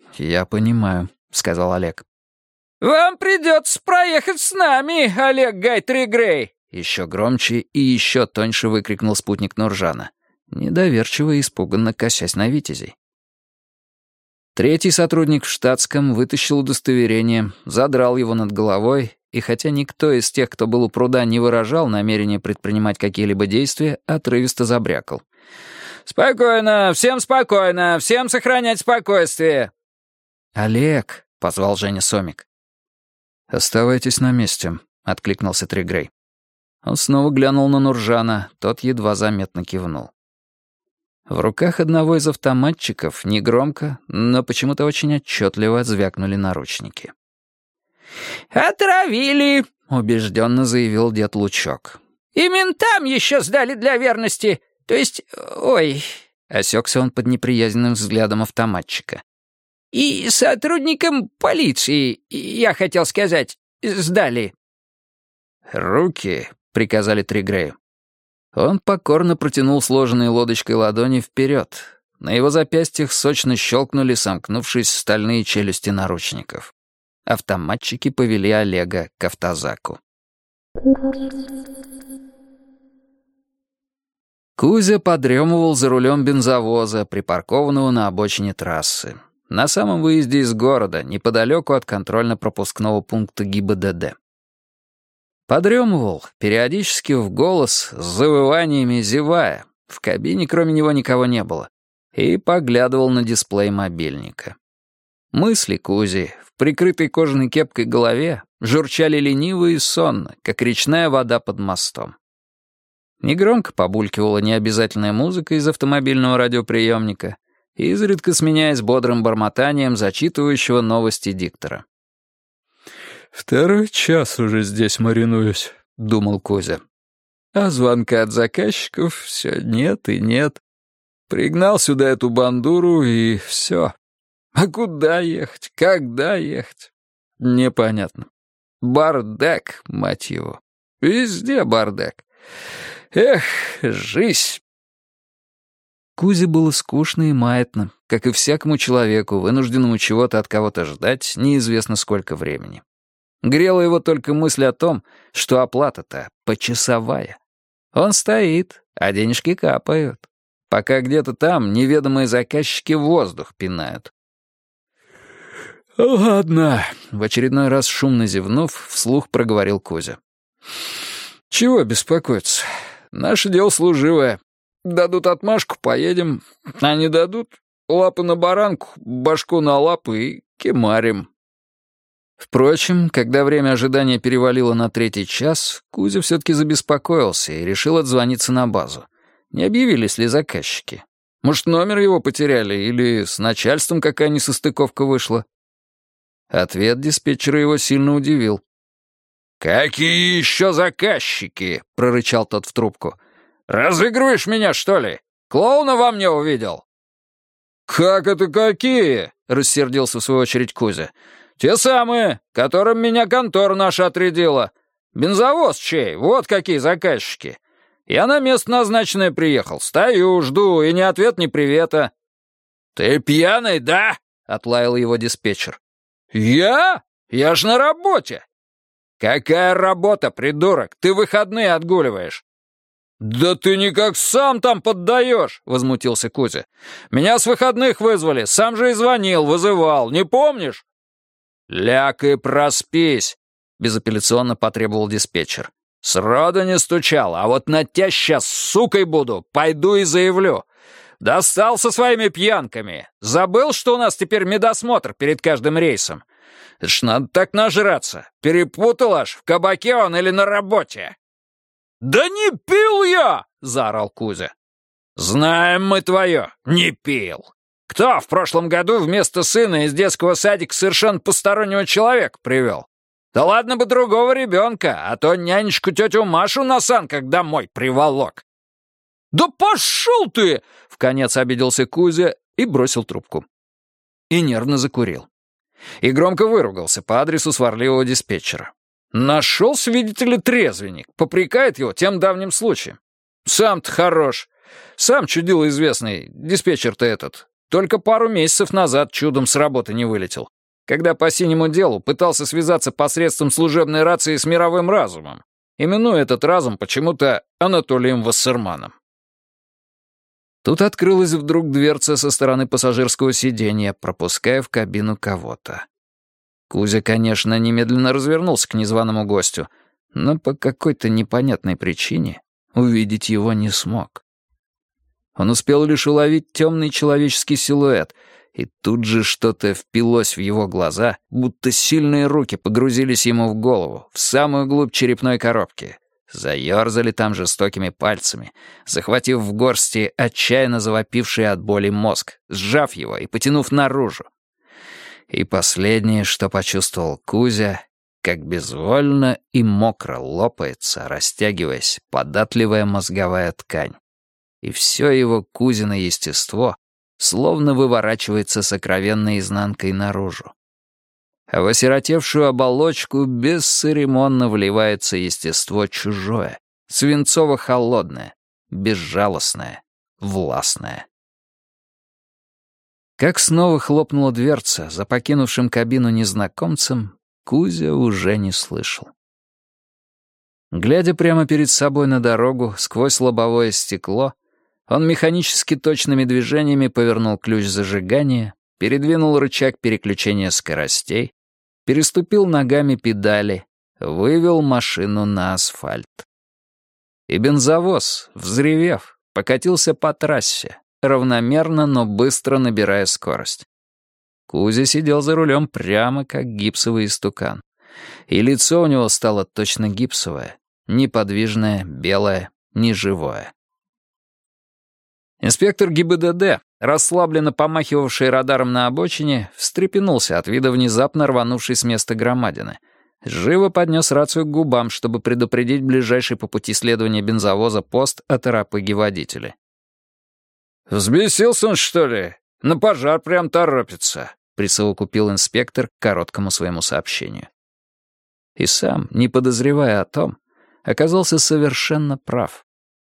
«Я понимаю», — сказал Олег. «Вам придется проехать с нами, Олег Гай-Тригрей!» Еще громче и еще тоньше выкрикнул спутник Нуржана, недоверчиво и испуганно косясь на Витязей. Третий сотрудник в штатском вытащил удостоверение, задрал его над головой, и хотя никто из тех, кто был у пруда, не выражал намерения предпринимать какие-либо действия, отрывисто забрякал. «Спокойно, всем сохранять спокойствие!» «Олег!» — позвал Женя Сомик. «Оставайтесь на месте», — откликнулся Тригрей. Он снова глянул на Нуржана, тот едва заметно кивнул. В руках одного из автоматчиков негромко, но почему-то очень отчетливо звякнули наручники. «Отравили!» — убежденно заявил дед Лучок. «И ментам еще сдали для верности. То есть... Ой...» — осекся он под неприязненным взглядом автоматчика. «И сотрудникам полиции, я хотел сказать, сдали». «Руки!» — приказали Тригрею. Он покорно протянул сложенной лодочкой ладони вперед. На его запястьях сочно щелкнули, сомкнувшись стальные челюсти наручников. Автоматчики повели Олега к автозаку. Кузя подремывал за рулем бензовоза, припаркованного на обочине трассы. На самом выезде из города, неподалеку от контрольно-пропускного пункта ГИБДД. Подремывал, периодически в голос, с завываниями зевая. В кабине кроме него никого не было. И поглядывал на дисплей мобильника. Мысли Кузи в прикрытой кожаной кепкой голове журчали лениво и сонно, как речная вода под мостом. Негромко побулькивала необязательная музыка из автомобильного радиоприемника, изредка сменяясь бодрым бормотанием зачитывающего новости диктора. «Второй час уже здесь маринуюсь», — думал Кузя. «А звонка от заказчиков все нет и нет. Пригнал сюда эту бандуру, и все. А куда ехать? Когда ехать? Непонятно. Бардак, мать его. Везде бардак. Эх, жизнь». Кузе было скучно и маятно, как и всякому человеку, вынужденному чего-то от кого-то ждать неизвестно сколько времени. Грела его только мысль о том, что оплата-то почасовая. Он стоит, а денежки капают, пока где-то там неведомые заказчики воздух пинают. «Ладно», — в очередной раз шумно зевнув, вслух проговорил Кузя. «Чего беспокоиться? Наше дело служивое. Дадут отмашку — поедем, а не дадут — лапы на баранку, башку на лапы и кемарим». Впрочем, когда время ожидания перевалило на 3-й час, Кузя все-таки забеспокоился и решил отзвониться на базу. Не объявились ли заказчики? Может, номер его потеряли или с начальством какая несостыковка вышла? Ответ диспетчера его сильно удивил. «Какие еще заказчики?» — прорычал тот в трубку. «Разыгрываешь меня, что ли? Клоуна во мне увидел?» «Как это какие?» — рассердился в свою очередь Кузя. «Те самые, которым меня контора наша отрядила. Бензовоз чей, вот какие заказчики. Я на место назначенное приехал, стою, жду, и ни ответ, ни привета». «Ты пьяный, да?» — отлаял его диспетчер. «Я? Я ж на работе». «Какая работа, придурок? Ты выходные отгуливаешь». «Да ты никак сам там поддаешь», — возмутился Кузя. «Меня с выходных вызвали, сам же и звонил, вызывал, не помнишь?» «Ляг и проспись», — безапелляционно потребовал диспетчер. «Сроду не стучал, а вот на тебя сейчас сукой буду, пойду и заявлю. Достал со своими пьянками. Забыл, что у нас теперь медосмотр перед каждым рейсом? Это ж надо так нажраться. Перепутал аж, в кабаке он или на работе». «Да не пил я!» — заорал Кузя. «Знаем мы твое, не пил. Кто в прошлом году вместо сына из детского садика совершенно постороннего человека привел? Да ладно бы другого ребенка, а то нянечку тетю Машу на санках домой приволок». «Да пошел ты!» — вконец обиделся Кузя и бросил трубку. И нервно закурил. И громко выругался по адресу сварливого диспетчера. Нашелся, видите ли, трезвенник, попрекает его тем давним случаем. Сам-то хорош. Сам чудило известный, диспетчер-то этот. Только пару месяцев назад чудом с работы не вылетел, когда по синему делу пытался связаться посредством служебной рации с мировым разумом, именуя этот разум почему-то Анатолием Вассерманом. Тут открылась вдруг дверца со стороны пассажирского сиденья, пропуская в кабину кого-то. Кузя, конечно, немедленно развернулся к незваному гостю, но по какой-то непонятной причине увидеть его не смог. Он успел лишь уловить темный человеческий силуэт, и тут же что-то впилось в его глаза, будто сильные руки погрузились ему в голову, в самую глубь черепной коробки. Заерзали там жестокими пальцами, захватив в горсти отчаянно завопивший от боли мозг, сжав его и потянув наружу. И последнее, что почувствовал Кузя, как безвольно и мокро лопается, растягиваясь, податливая мозговая ткань. И все его Кузино естество словно выворачивается сокровенной изнанкой наружу. А в осиротевшую оболочку бесцеремонно вливается естество чужое, свинцово-холодное, безжалостное, властное. Как снова хлопнула дверца за покинувшим кабину незнакомцем, Кузя уже не слышал. Глядя прямо перед собой на дорогу, сквозь лобовое стекло, он механически точными движениями повернул ключ зажигания, передвинул рычаг переключения скоростей, переступил ногами педали, вывел машину на асфальт. И бензовоз, взревев, покатился по трассе, равномерно, но быстро набирая скорость. Кузя сидел за рулем прямо как гипсовый истукан. И лицо у него стало точно гипсовое, неподвижное, белое, неживое. Инспектор ГИБДД, расслабленно помахивавший радаром на обочине, встрепенулся от вида внезапно рванувшей с места громадины. Живо поднес рацию к губам, чтобы предупредить ближайший по пути следования бензовоза пост о торопыге водителя. «Взбесился он, что ли? На пожар прям торопится», — присовокупил инспектор к короткому своему сообщению. И сам, не подозревая о том, оказался совершенно прав.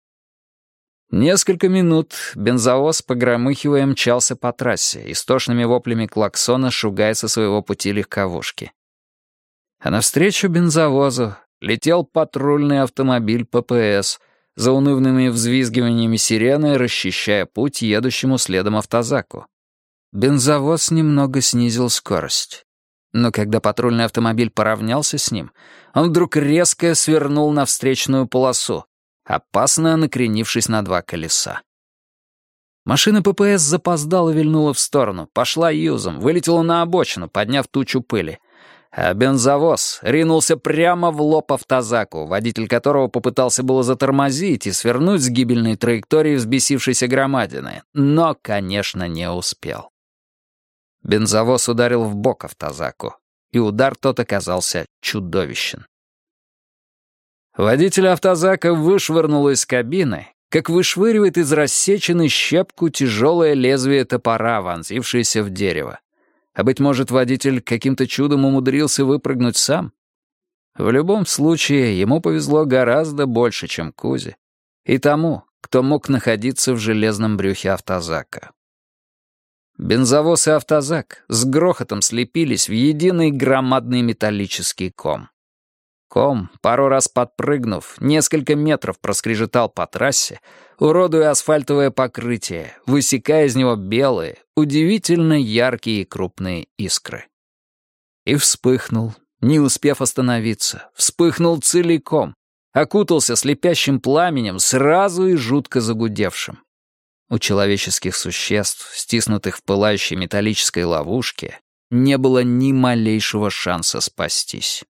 Несколько минут бензовоз, погромыхивая, мчался по трассе, истошными воплями клаксона шугая со своего пути легковушки. А навстречу бензовозу летел патрульный автомобиль ППС, за унывными взвизгиваниями сирены расчищая путь едущему следом автозаку. Бензовоз немного снизил скорость. Но когда патрульный автомобиль поравнялся с ним, он вдруг резко свернул на встречную полосу, опасно накренившись на два колеса. Машина ППС запоздала вильнула в сторону, пошла юзом, вылетела на обочину, подняв тучу пыли. А бензовоз ринулся прямо в лоб автозаку, водитель которого попытался было затормозить и свернуть с гибельной траектории взбесившейся громадины, но, конечно, не успел. Бензовоз ударил в бок автозаку, и удар тот оказался чудовищен. Водитель автозака вышвырнуло из кабины, как вышвыривает из рассеченной щепку тяжелое лезвие топора, вонзившееся в дерево. А, быть может, водитель каким-то чудом умудрился выпрыгнуть сам? В любом случае, ему повезло гораздо больше, чем Кузе, и тому, кто мог находиться в железном брюхе автозака. Бензовоз и автозак с грохотом слепились в единый громадный металлический ком. Ком, пару раз подпрыгнув, несколько метров проскрежетал по трассе, уродуя асфальтовое покрытие, высекая из него белые, удивительно яркие и крупные искры. И вспыхнул, не успев остановиться, вспыхнул целиком, окутался слепящим пламенем, сразу и жутко загудевшим. У человеческих существ, стиснутых в пылающей металлической ловушке, не было ни малейшего шанса спастись.